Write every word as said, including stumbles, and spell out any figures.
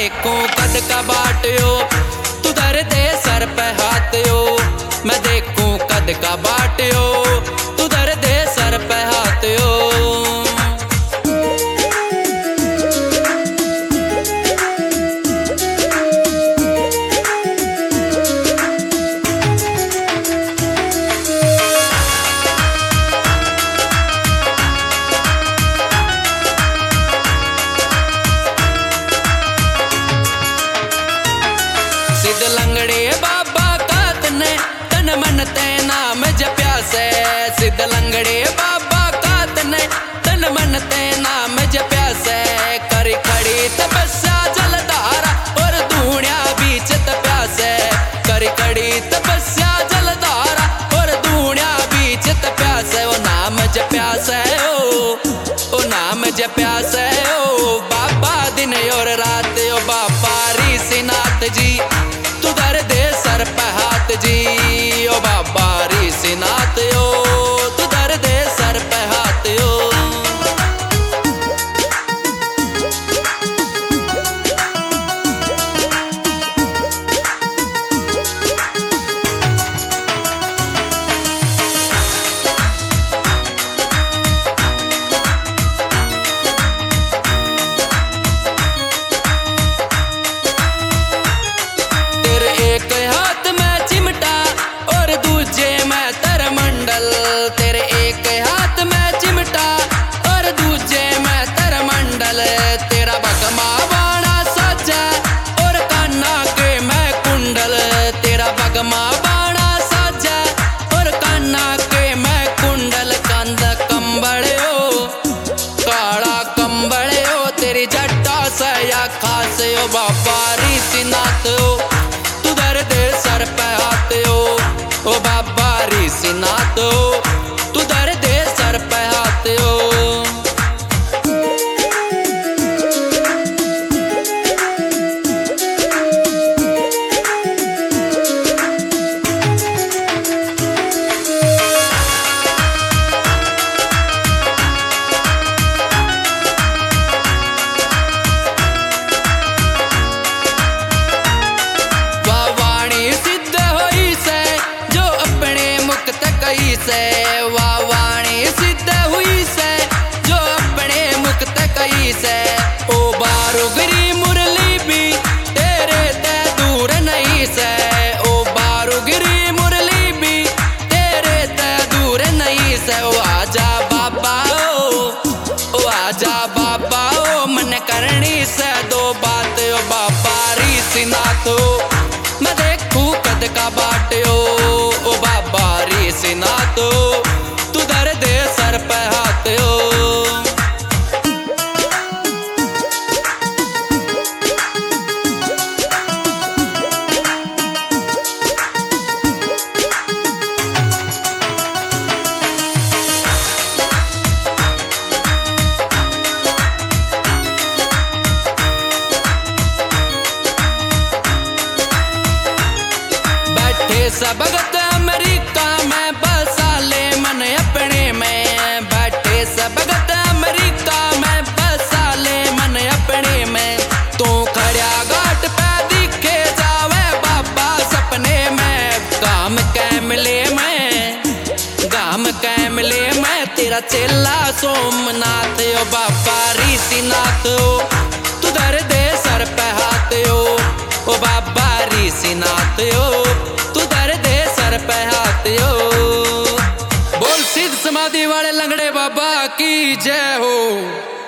देखूं कद का बाटियो तू धर दे सर पे हाथियो। मैं देखूं कद का बाटियो तू धर दे सर पे हाथियो। सिद्ध लंगड़े बाबा का तने तन मन ते नाम जप्या से। सिद्ध लंगड़े बाबा का तने तन मन ते नाम जप्या से। करी खड़ी तपस्या जलधारा और धूणिया बीच तप्या से। करी खड़ी तपस्या जलधारा और धूणिया बीच तप्या से। ओ नाम जप्या से ओ ओ नाम जप्या से ओ बाबा दिन और रात। ओ बाबा ऋषिनाथ जी तू धर दे सर पे हाथ जी। ओ बाबा ऋषिनाथ यो तू धर दे सर पे हाथ यो। तेरे एक हाथ में चिमटा और दूजे में तरमंडल। तेरे एक हाथ में चिमटा और दूजे में तरमंडल। तेरा बगमा बाणा साजा और कान्हा के मैं कुंडल। तेरा बगमा बाणा साजा और कान्हा के मैं कुंडल। कंधा कंबड़ो काला कंबड़ो तेरी जट्टा से या खास। ओ बाबा ऋषिनाथ तू धर दे सर पे हाथ यो। ओ बाबा ऋषिनाथ तू धर दे सर पे हाथ यो। से वाह वाणी सिद्ध हुई से जो अपने मुक्त कई से। ओ बारूगरी मुरली भी तेरे ते दूर नहीं से। ओ बारूगरी मुरली भी तेरे ते दूर नहीं से। ओ आजा बाबा ओ ओ आजा बाबा ओ मन करनी से दो बात। ओ बाबा ऋषिनाथ मैं देखूं कद का बाटियो। ओ बाबा ऋषिनाथ तू धर दे सर पे हाथ यो। बैठे सब भगत अमेरिका में बसा ले मन अपने में। बैठे सब भगत अमेरिका में बसा ले मन अपने में। तू खड़िया घाट पे दिखे जावे बाबा सपने में। गाम कैमले में गाम कैमले में तेरा चेला सोमनाथ। ओ बाबा ऋषिनाथ तू धर दे सर पे हाथ यो। ओ बाबा ऋषिनाथ यो तू धर दे सर पे हाथ यो। बोल सिद्ध समाधि वाले लंगड़े बाबा की जय हो।